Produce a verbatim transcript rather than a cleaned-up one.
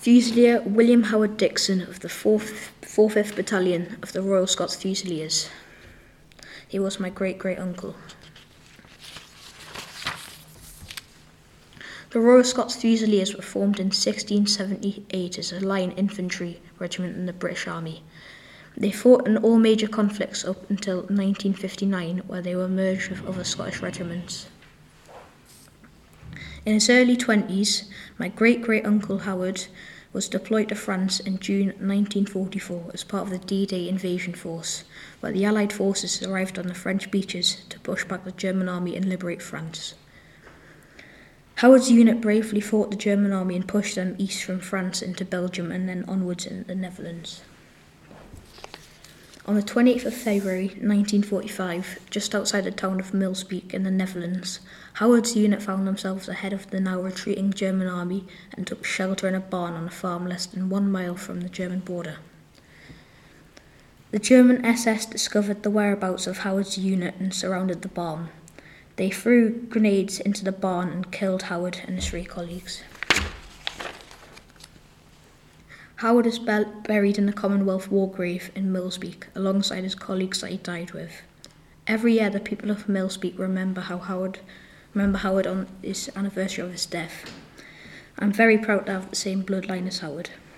Fusilier William Howard Dixon of the fourth, fifth Battalion of the Royal Scots Fusiliers. He was my great-great-uncle. The Royal Scots Fusiliers were formed in sixteen seventy-eight as a line infantry regiment in the British Army. They fought in all major conflicts up until nineteen fifty-nine, where they were merged with other Scottish regiments. In his early twenties, my great-great-uncle Howard was deployed to France in June nineteen forty-four as part of the D-Day invasion force, where the Allied forces arrived on the French beaches to push back the German army and liberate France. Howard's unit bravely fought the German army and pushed them east from France into Belgium and then onwards into the Netherlands. On the twenty-eighth of February nineteen forty-five, just outside the town of Milsbeek in the Netherlands, Howard's unit found themselves ahead of the now retreating German army and took shelter in a barn on a farm less than one mile from the German border. The German S S discovered the whereabouts of Howard's unit and surrounded the barn. They threw grenades into the barn and killed Howard and his three colleagues. Howard is be- buried in the Commonwealth War Grave in Milsbeek, alongside his colleagues that he died with. Every year, the people of Milsbeek remember how Howard, remember Howard on his anniversary of his death. I'm very proud to have the same bloodline as Howard.